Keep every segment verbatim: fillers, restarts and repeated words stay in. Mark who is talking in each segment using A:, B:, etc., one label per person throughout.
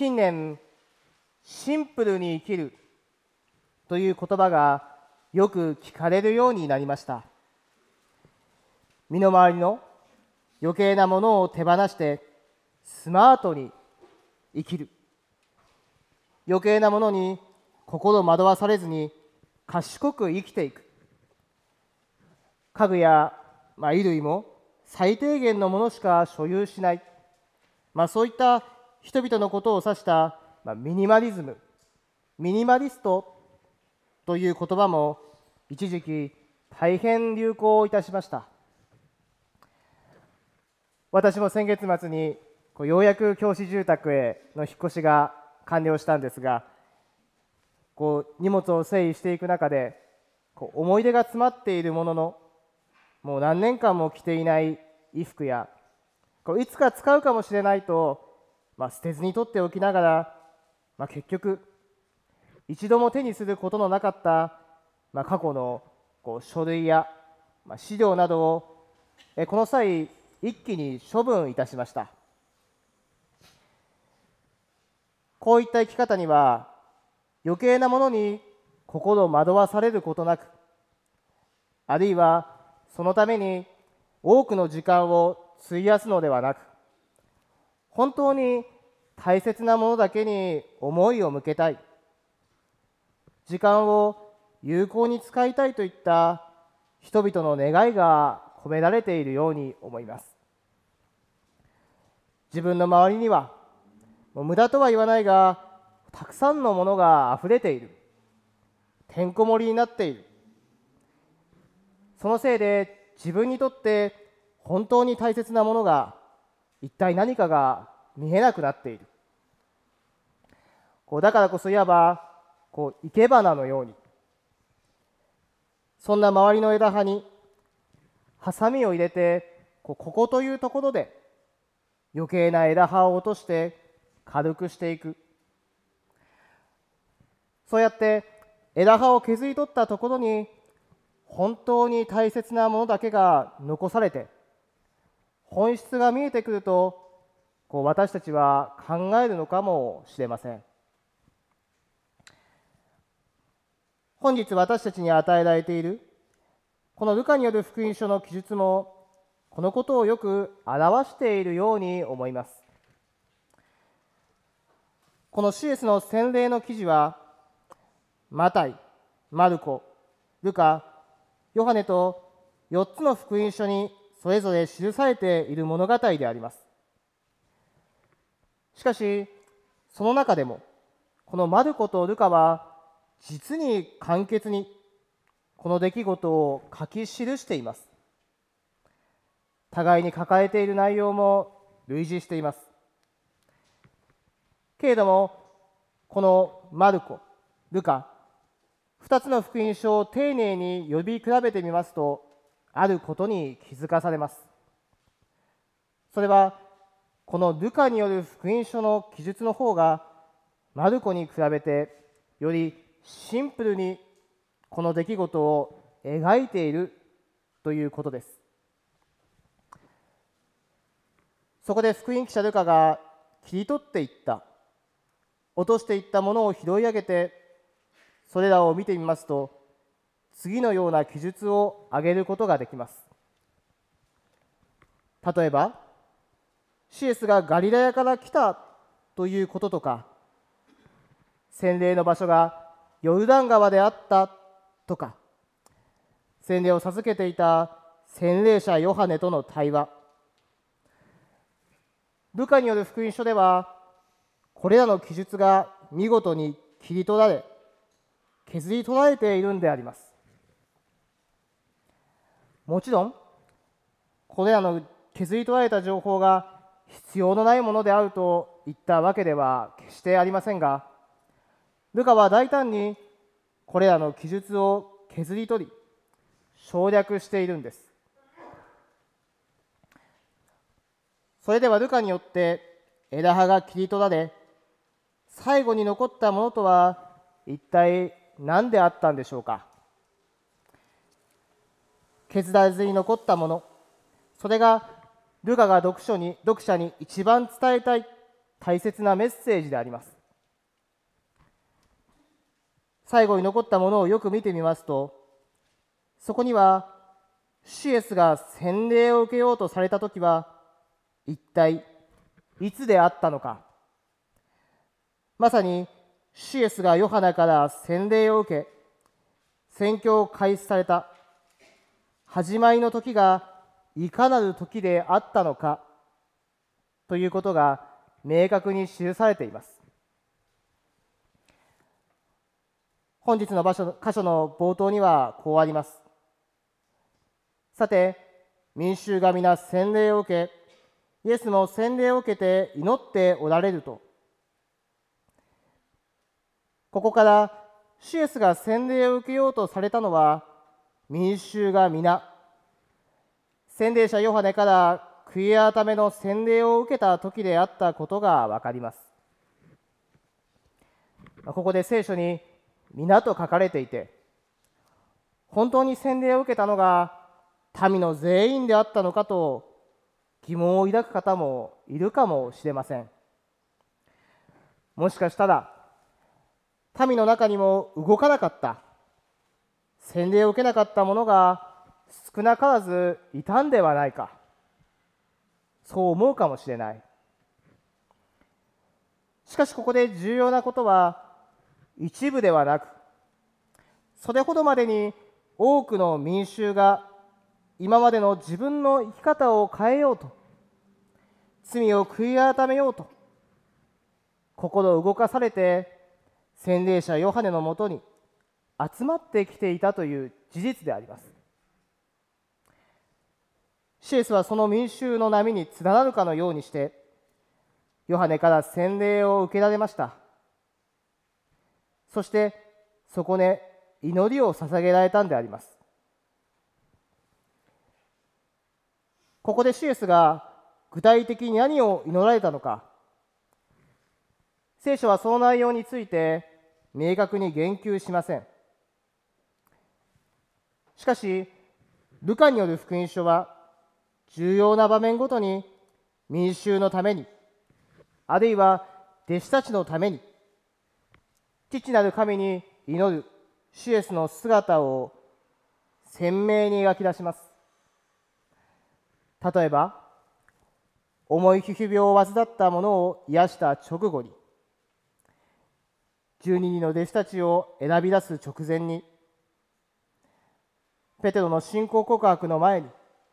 A: 近年、シンプルに生きるという言葉がよく聞かれるようになりました。身の回りの余計なものを手放してスマートに生きる。余計なものに心惑わされずに賢く生きていく。家具や、まあ、衣類も最低限のものしか所有しない。まあ、そういった人々のことを指した、まあ、ミニマリズム、ミニマリストという言葉も一時期大変流行いたしました。私も先月末にこうようやく教師住宅への引っ越しが完了したんですが、こう荷物を整理していく中でこう思い出が詰まっているものの、もう何年間も着ていない衣服や、こういつか使うかもしれないと、まあ、捨てずに取っておきながら、まあ、結局一度も手にすることのなかった、まあ、過去のこう書類や、まあ、資料などをえこの際一気に処分いたしました。こういった生き方には余計なものに心惑わされることなく、あるいはそのために多くの時間を費やすのではなく、本当に大切なものだけに思いを向けたい、時間を有効に使いたいといった人々の願いが込められているように思います。自分の周りにはもう無駄とは言わないが、たくさんのものがあふれている、てんこ盛りになっている。そのせいで自分にとって本当に大切なものが一体何かが見えなくなっている。こうだからこそいわばこう生け花のように、そんな周りの枝葉にハサミを入れて、こうここというところで余計な枝葉を落として軽くしていく。そうやって枝葉を削り取ったところに本当に大切なものだけが残されて、本質が見えてくると、こう私たちは考えるのかもしれません。本日私たちに与えられているこのルカによる福音書の記述もこのことをよく表しているように思います。このシエスの洗礼の記事はマタイ、マルコ、ルカ、ヨハネとよっつの福音書にそれぞれ記されている物語であります。しかしその中でもこのマルコとルカは実に簡潔にこの出来事を書き記しています。互いに抱えている内容も類似しています。けれどもこのマルコ、ルカ、ふたつの福音書を丁寧に呼び比べてみますと、あることに気づかされます。それはこのルカによる福音書の記述の方がマルコに比べてよりシンプルにこの出来事を描いているということです。そこで福音記者ルカが切り取っていった、落としていったものを拾い上げて、それらを見てみますと、次のような記述を挙げることができます。例えば、シエスがガリラヤから来たということとか、洗礼の場所がヨルダン川であったとか、洗礼を授けていた洗礼者ヨハネとの対話。ルカによる福音書では、これらの記述が見事に切り取られ、削り取られているんであります。もちろん、これらの削り取られた情報が必要のないものであるといったわけでは決してありませんが、ルカは大胆にこれらの記述を削り取り、省略しているんです。それではルカによって枝葉が切り取られ、最後に残ったものとは一体何であったんでしょうか。削られずに残ったもの、それがルカが読書に読者に一番伝えたい、 大切なメッセージであります。最後に残ったものをよく見てみますと、そこには主イエスが洗礼を受けようとされたときは一体いつであったのか。まさに主イエスがヨハネから洗礼を受け宣教を開始された始まりの時がいかなる時であったのかということが明確に記されています。本日の場所箇所の冒頭にはこうあります。さて、民衆が皆洗礼を受け、イエスも洗礼を受けて祈っておられると。ここから主イエスが洗礼を受けようとされたのは、民衆が皆、洗礼者ヨハネから悔い改めの洗礼を受けた時であったことがわかります。ここで聖書に皆と書かれていて、本当に洗礼を受けたのが民の全員であったのかと疑問を抱く方もいるかもしれません。もしかしたら民の中にも動かなかった、洗礼を受けなかった者が少なからずいたんではないか、そう思うかもしれない。しかしここで重要なことは、一部ではなく、それほどまでに多くの民衆が今までの自分の生き方を変えようと、罪を悔い改めようと、心を動かされて洗礼者ヨハネのもとに集まってきていたという事実であります。主イエスはその民衆の波に連なるかのようにして、ヨハネから洗礼を受けられました。そしてそこで祈りを捧げられたんであります。ここで主イエスが具体的に何を祈られたのか、聖書はその内容について明確に言及しません。しかし、ルカによる福音書は重要な場面ごとに民衆のために、あるいは弟子たちのために、父なる神に祈る主イエスの姿を鮮明に描き出します。例えば、重い皮膚病を患った者を癒した直後に、十二人の弟子たちを選び出す直前に、ペテロの信仰告白の前に、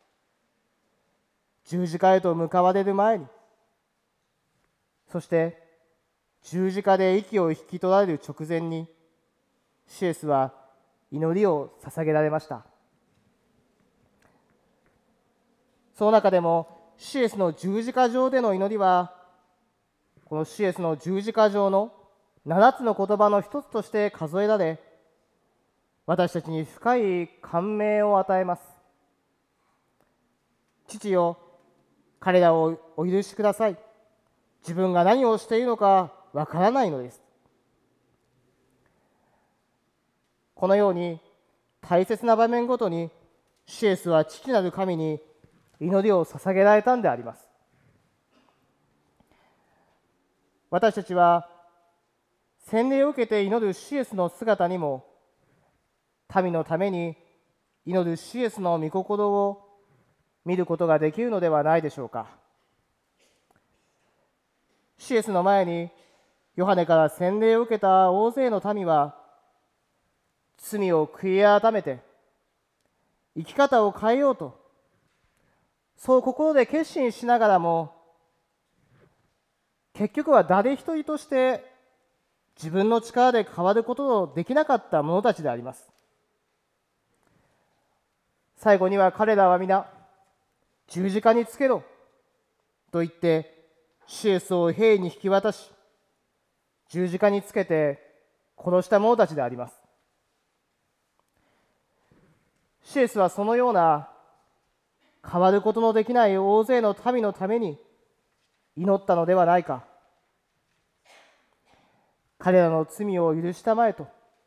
A: 十字架へと向かわれる前に、そして十字架で息を引き取られる直前に、主イエスは祈りを捧げられました。その中でも主イエスの十字架上での祈りは、この主イエスの十字架上の七つの言葉の一つとして数えられ、私たちに深い感銘を与えます。父よ、彼らをお許しください。自分が何をしているのかわからないのです。このように大切な場面ごとに主イエスは父なる神に祈りを捧げられたんであります。私たちは洗礼を受けて祈る主イエスの姿にも、民のために祈る主イエスの御心を見ることができるのではないでしょうか。主イエスの前にヨハネから洗礼を受けた大勢の民は、罪を悔い改めて生き方を変えようと、そう心で決心しながらも、結局は誰一人として自分の力で変わることのできなかった者たちであります。最後には彼らは皆、十字架につけろと言って主イエスを兵に引き渡し、十字架につけて殺した者たちであります。主イエスはそのような変わることのできない大勢の民のために祈ったのではないか。彼らの罪を許したまえと。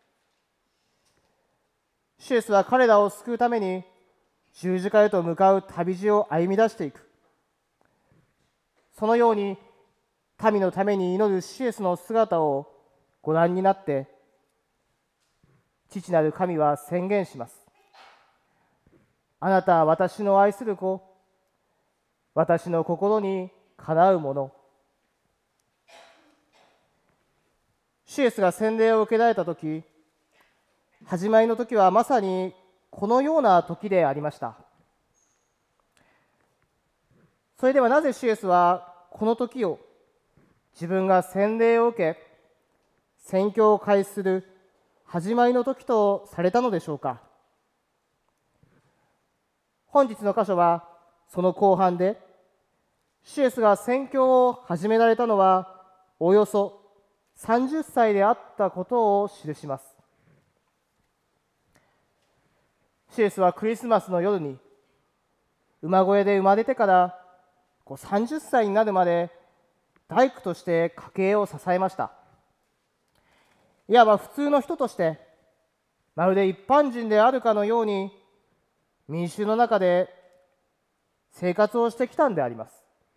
A: 主イエスは彼らを救うために十字架へと向かう旅路を歩み出していく。そのように民のために祈るシエスの姿をご覧になって、父なる神は宣言します。あなたは私の愛する子、私の心にかなうもの。シエスが洗礼を受けられたとき、始まりの時はまさにこのような時でありました。それではなぜシエスはこの時を自分が洗礼を受け、宣教を開始する始まりの時とされたのでしょうか。本日の箇所はその後半で、シエスが宣教を始められたのはおよそさんじゅっさいであったことを記します。シエスはクリスマスの夜に馬小屋で生まれてからさんじゅっさいになるまで大工として家計を支えました。いわば普通の人として、まるで一般人であるかのように民衆の中で生活をしてきたんであります。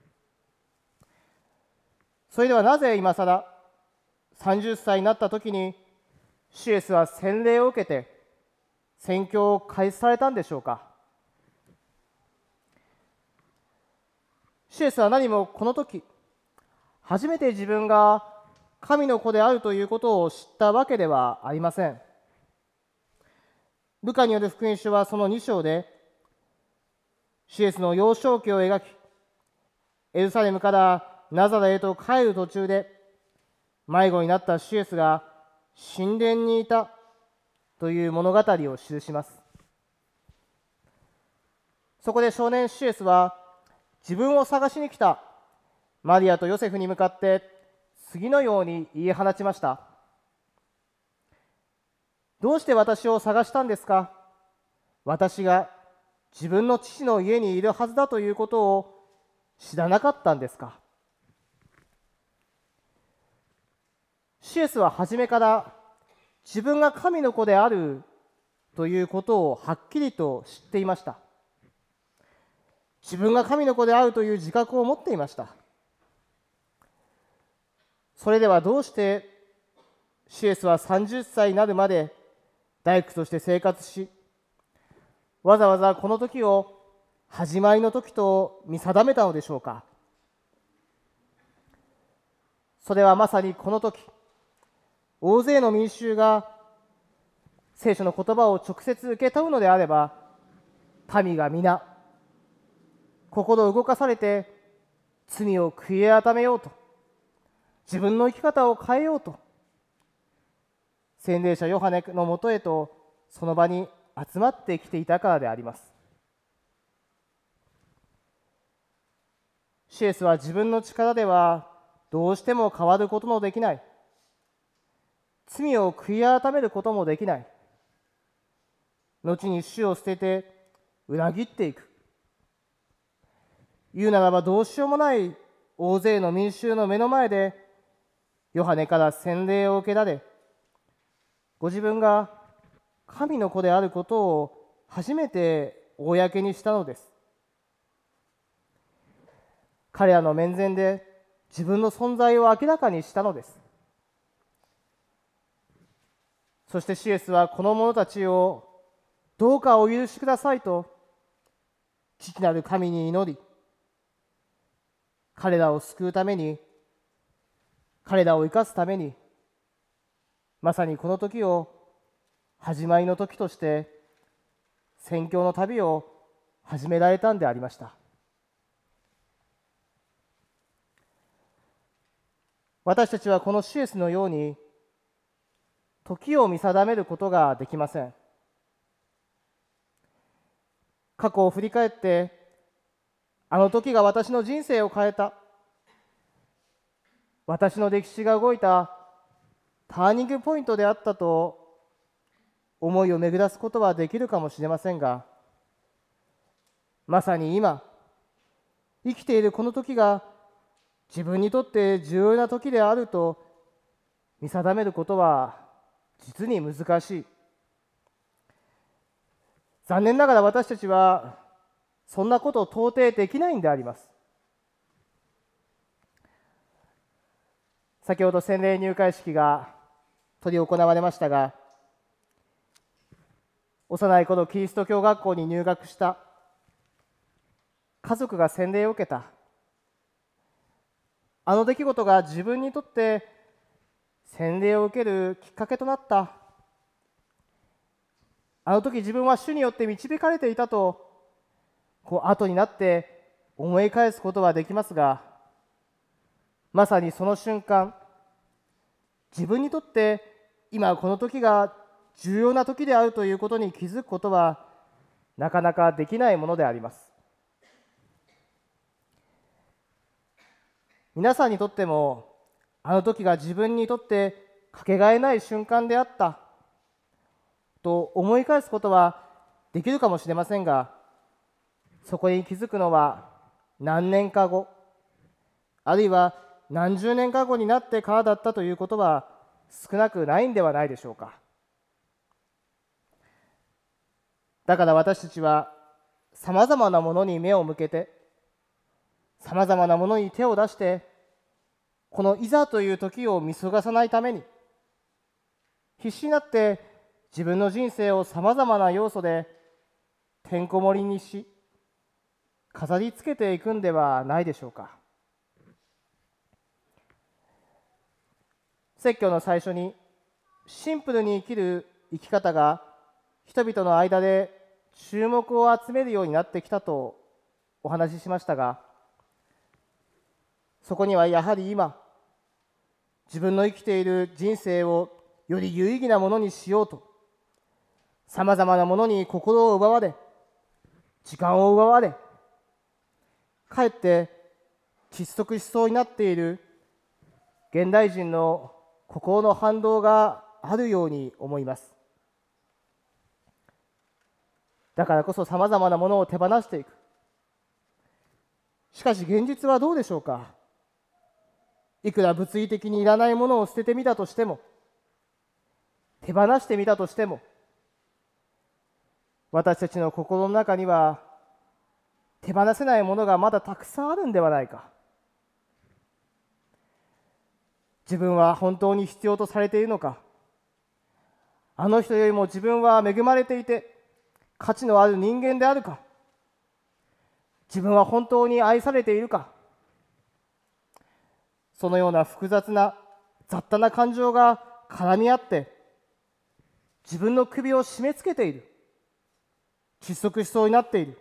A: それではなぜ今さらさんじゅっさいになった時にシエスは洗礼を受けて宣教を開始されたんでしょうか。シエスは何もこの時初めて自分が神の子であるということを知ったわけではありません。ルカによる福音書はそのに章でシエスの幼少期を描き、エルサレムからナザレへと帰る途中で迷子になったシエスが神殿にいたという物語を記します。そこで少年シエスは自分を探しに来たマリアとヨセフに向かって次のように言い放ちました。どうして私を探したんですか。私が自分の父の家にいるはずだということを知らなかったんですか。シエスは初めから自分が神の子であるということをはっきりと知っていました。自分が神の子であるという自覚を持っていました。それではどうしてシエスはさんじゅっさいになるまで大工として生活し、わざわざこの時を始まりの時と見定めたのでしょうか。それはまさにこの時、大勢の民衆が聖書の言葉を直接受け取るのであれば、民が皆心を動かされて罪を悔い改めようと、自分の生き方を変えようと、洗礼者ヨハネのもとへとその場に集まってきていたからであります。シエスは自分の力ではどうしても変わることのできない、罪を悔い改めることもできない、後に主を捨てて裏切っていく、言うならばどうしようもない大勢の民衆の目の前でヨハネから洗礼を受けられ、ご自分が神の子であることを初めて公にしたのです。彼らの面前で自分の存在を明らかにしたのです。そしてシエスはこの者たちをどうかお許しくださいと父なる神に祈り、彼らを救うために、彼らを生かすために、まさにこの時を始まりの時として宣教の旅を始められたんでありました。私たちはこのシエスのように時を見定めることができません。過去を振り返って、あの時が私の人生を変えた、私の歴史が動いたターニングポイントであったと思いを巡らすことはできるかもしれませんが、まさに今生きているこの時が自分にとって重要な時であると見定めることは実に難しい。残念ながら私たちはそんなことを到底できないんであります。 先ほど洗礼入会式が執り行われましたが、幼い頃キリスト教学校に入学した家族が洗礼を受けた、あの出来事が自分にとって洗礼を受けるきっかけとなった。あの時自分は主によって導かれていたと、こう後になって思い返すことはできますが、まさにその瞬間、自分にとって今この時が重要な時であるということに気づくことはなかなかできないものであります。皆さんにとってもあの時が自分にとってかけがえない瞬間であったと思い返すことはできるかもしれませんが、そこに気づくのは何年か後、あるいは何十年か後になってからだったということは少なくないんではないでしょうか。だから私たちはさまざまなものに目を向けて、さまざまなものに手を出して、このいざという時を見逃さないために必死になって自分の人生をさまざまな要素でてんこ盛りにし飾りつけていくんではないでしょうか。説教の最初にシンプルに生きる生き方が人々の間で注目を集めるようになってきたとお話ししましたが、そこにはやはり今自分の生きている人生をより有意義なものにしようと、さまざまなものに心を奪われ、時間を奪われ、かえって窒息しそうになっている現代人の心の反動があるように思います。だからこそさまざまなものを手放していく。しかし現実はどうでしょうか。いくら物理的にいらないものを捨ててみたとしても、手放してみたとしても、私たちの心の中には手放せないものがまだたくさんあるんではないか。自分は本当に必要とされているのか。あの人よりも自分は恵まれていて価値のある人間であるか。自分は本当に愛されているか。そのような複雑な雑多な感情が絡み合って自分の首を締め付けている。窒息しそうになっている。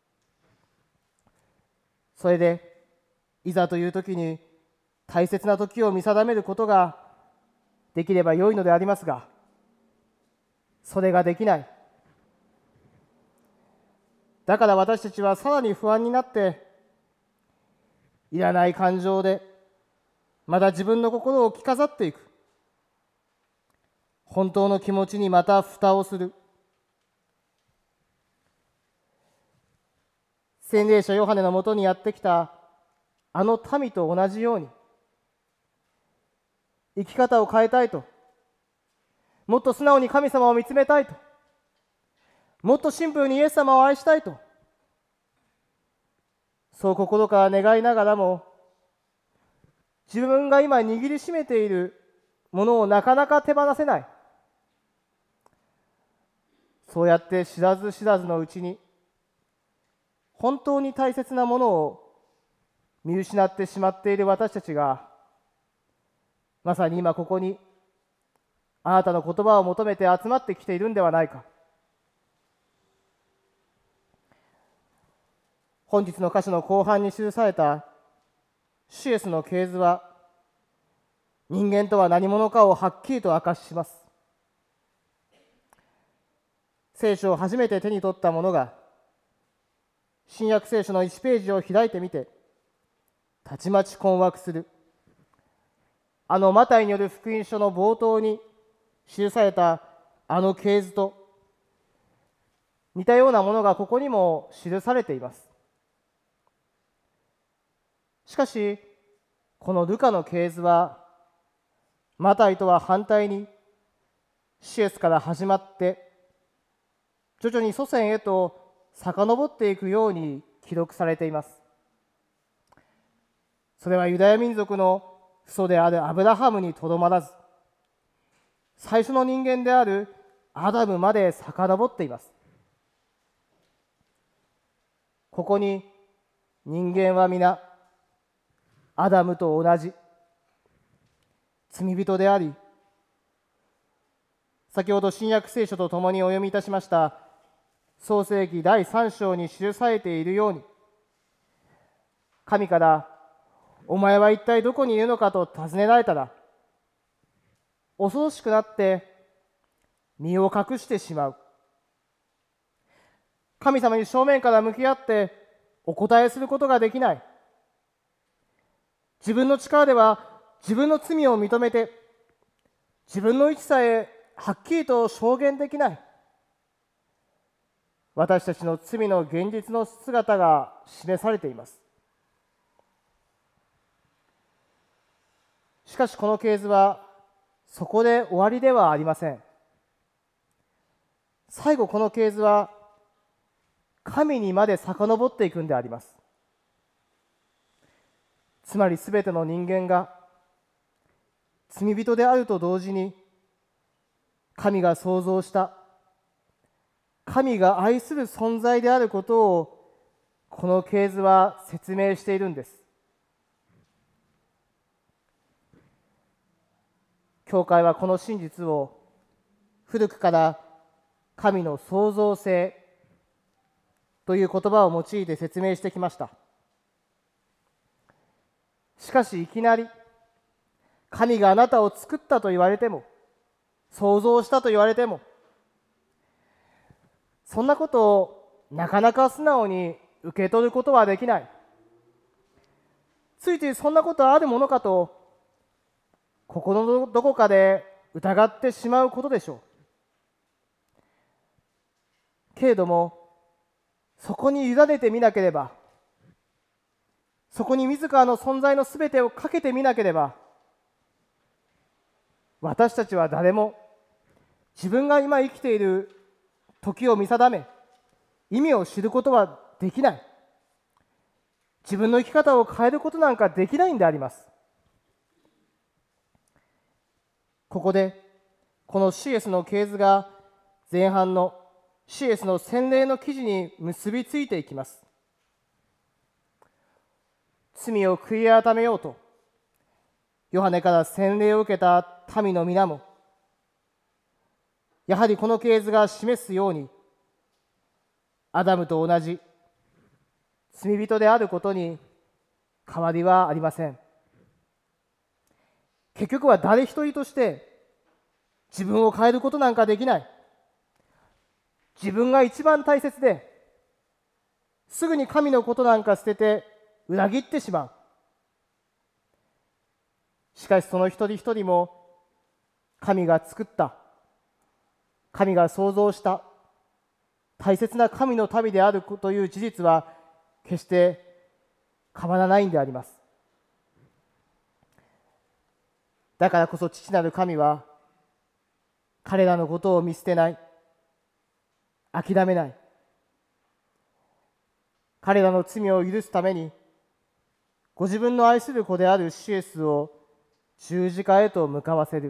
A: それでいざという時に大切な時を見定めることができれば良いのでありますが、それができない。だから私たちはさらに不安になって、いらない感情でまだ自分の心を着飾っていく。本当の気持ちにまた蓋をする。洗礼者ヨハネのもとにやってきたあの民と同じように、生き方を変えたいと、もっと素直に神様を見つめたいと、もっとシンプルにイエス様を愛したいと、そう心から願いながらも、自分が今握りしめているものをなかなか手放せない。そうやって知らず知らずのうちに本当に大切なものを見失ってしまっている私たちが、まさに今ここにあなたの言葉を求めて集まってきているんではないか。本日の箇所の後半に記された主イエスの系図は、人間とは何者かをはっきりと明かします。聖書を初めて手に取った者が新約聖書のいちページを開いてみてたちまち困惑する。あのマタイによる福音書の冒頭に記されたあの系図と似たようなものがここにも記されています。しかしこのルカの系図はマタイとは反対にシエスから始まって徐々に祖先へと遡っていくように記録されています。それはユダヤ民族の父祖であるアブラハムにとどまらず、最初の人間であるアダムまで遡っています。ここに人間は皆アダムと同じ罪人であり、先ほど新約聖書とともにお読みいたしました創世記だいさん章に記されているように、神からお前は一体どこにいるのかと尋ねられたら、恐ろしくなって身を隠してしまう。神様に正面から向き合ってお答えすることができない。自分の力では自分の罪を認めて、自分の位置さえはっきりと証言できない。私たちの罪の現実の姿が示されています。しかしこの系図はそこで終わりではありません。最後この系図は神にまで遡っていくんであります。つまりすべての人間が罪人であると同時に、神が創造した神が愛する存在であることをこの系図は説明しているんです。教会はこの真実を古くから神の創造性という言葉を用いて説明してきました。しかしいきなり神があなたを作ったと言われても、創造したと言われても、そんなことをなかなか素直に受け取ることはできない。ついついそんなことあるものかと心のどこかで疑ってしまうことでしょう。けれどもそこに委ねてみなければ、そこに自らの存在のすべてをかけてみなければ、私たちは誰も自分が今生きている時を見定め、意味を知ることはできない。自分の生き方を変えることなんかできないんであります。ここでこの シーエス の系図が前半の シーエス の洗礼の記事に結びついていきます。罪を悔い改めようとヨハネから洗礼を受けた民の皆も、やはりこの系図が示すように、アダムと同じ罪人であることに変わりはありません。結局は誰一人として自分を変えることなんかできない。自分が一番大切で、すぐに神のことなんか捨てて裏切ってしまう。しかしその一人一人も神が作った、神が創造した大切な神の民であるという事実は決して変わらないんであります。だからこそ父なる神は彼らのことを見捨てない、諦めない。彼らの罪を許すためにご自分の愛する子であるシエスを十字架へと向かわせる。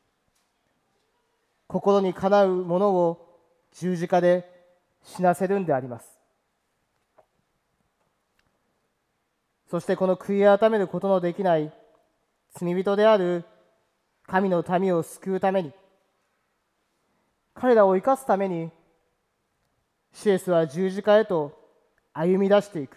A: 心にかなうものを十字架で死なせるんであります。そしてこの悔い改めることのできない罪人である神の民を救うために、彼らを生かすために、シエスは十字架へと歩み出していく。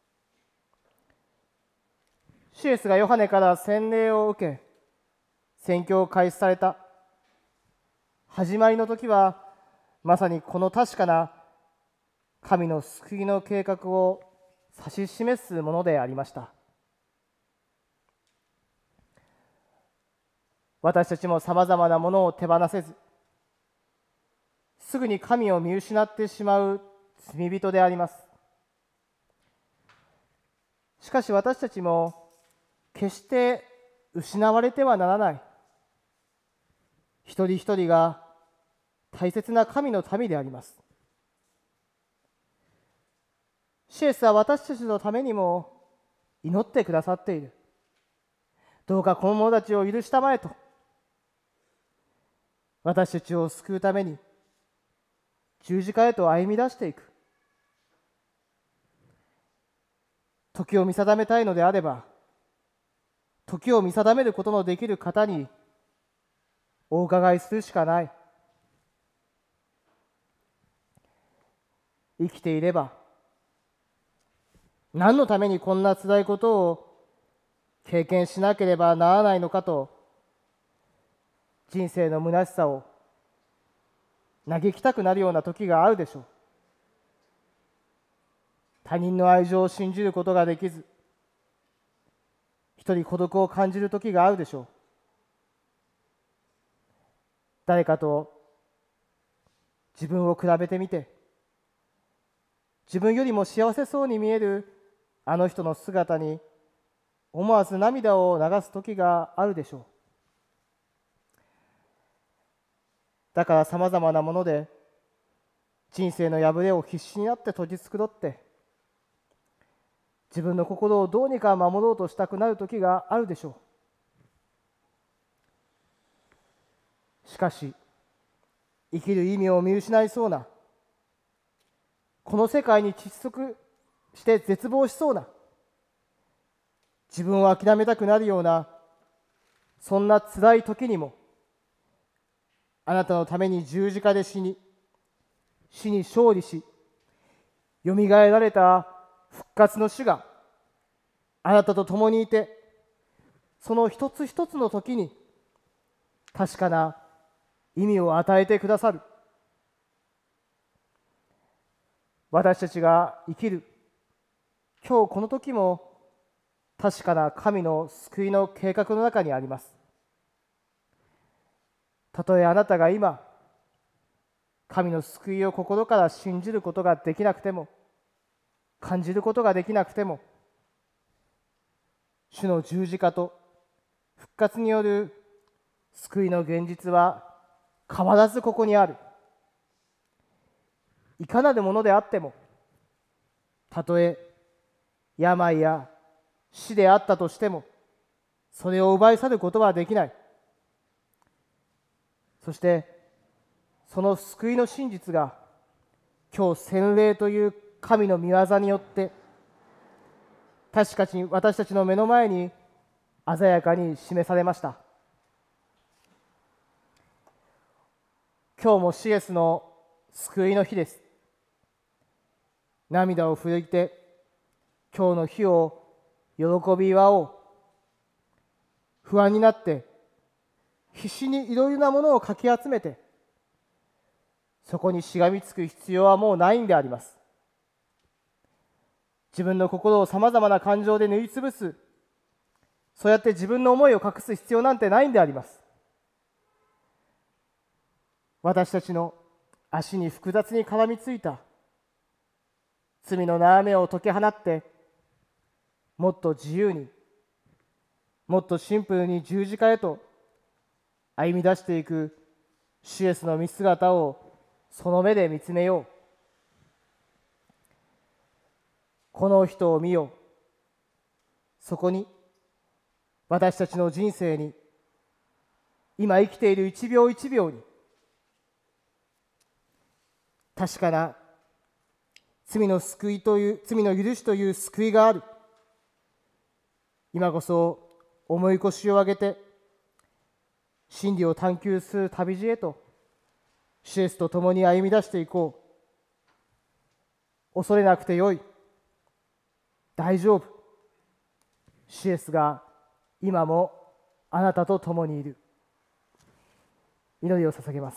A: シエスがヨハネから洗礼を受け、宣教を開始された始まりの時は、まさにこの確かな神の救いの計画を指し示すものでありました。私たちもさまざまなものを手放せず、すぐに神を見失ってしまう罪人であります。しかし私たちも決して失われてはならない、一人一人が大切な神の民であります。シエスは私たちのためにも祈ってくださっている。 どうかこの者たちを許したまえと、私たちを救うために十字架へと歩み出していく。時を見定めたいのであれば、時を見定めることのできる方にお伺いするしかない。生きていれば何のためにこんな辛いことを経験しなければならないのかと、人生の虚しさを嘆きたくなるような時があるでしょう。他人の愛情を信じることができず、一人孤独を感じる時があるでしょう。誰かと自分を比べてみて、自分よりも幸せそうに見えるあの人の姿に思わず涙を流す時があるでしょう。だからさまざまなもので人生の破れを必死になって取り繕って、自分の心をどうにか守ろうとしたくなる時があるでしょう。しかし生きる意味を見失いそうな、この世界に窒息して絶望しそうな、自分を諦めたくなるような、そんな辛い時にも、あなたのために十字架で死に、死に勝利し、よみがえられた復活の主があなたと共にいて、その一つ一つの時に確かな意味を与えてくださる。私たちが生きる今日この時も、確かな神の救いの計画の中にあります。たとえあなたが今神の救いを心から信じることができなくても、感じることができなくても、主の十字架と復活による救いの現実は変わらずここにある。いかなるものであっても、たとえ病や死であったとしても、それを奪い去ることはできない。そしてその救いの真実が今日洗礼という神の御業によって確かに私たちの目の前に鮮やかに示されました。今日もシエスの救いの日です。涙を拭いて今日の日を喜び祝おう。不安になって必死にいろいろなものをかき集めて、そこにしがみつく必要はもうないんであります。自分の心をさまざまな感情で縫いつぶす、そうやって自分の思いを隠す必要なんてないんであります。私たちの足に複雑に絡みついた罪の悩みを解き放って、もっと自由に、もっとシンプルに十字架へと歩み出していく主イエスの御姿をその目で見つめよう。この人を見よ。そこに私たちの人生に、今生きている一秒一秒に確かな罪の救いという、罪の許しという救いがある。今こそ重い腰を上げて真理を探求する旅路へと主イエスと共に歩み出していこう。恐れなくてよい。大丈夫。主イエスが今もあなたと共にいる。祈りを捧げます。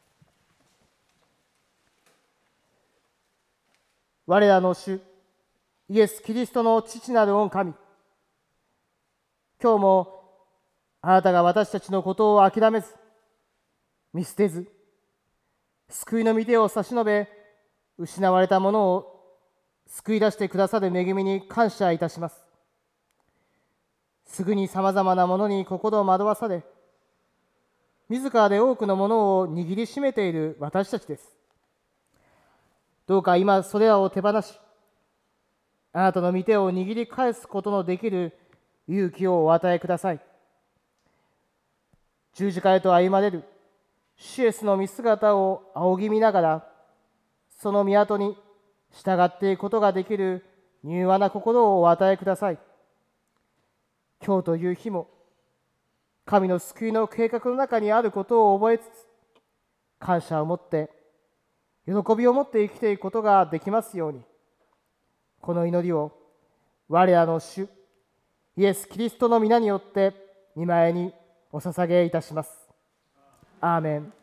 A: 我らの主イエス・キリストの父なる御神、今日もあなたが私たちのことを諦めず、見捨てず、救いの御手を差し伸べ、失われたものを救い出してくださる恵みに感謝いたします。すぐにさまざまなものに心を惑わされ、自らで多くのものを握りしめている私たちです。どうか今それらを手放し、あなたの御手を握り返すことのできる勇気をお与えください。十字架へと歩まれる主イエスの御姿を仰ぎ見ながら、その御後に従っていくことができる柔和な心をお与えください。今日という日も神の救いの計画の中にあることを覚えつつ、感謝を持って喜びを持って生きていくことができますように、この祈りを我らの主イエス・キリストの皆によって御前にお捧げいたします。アーメン。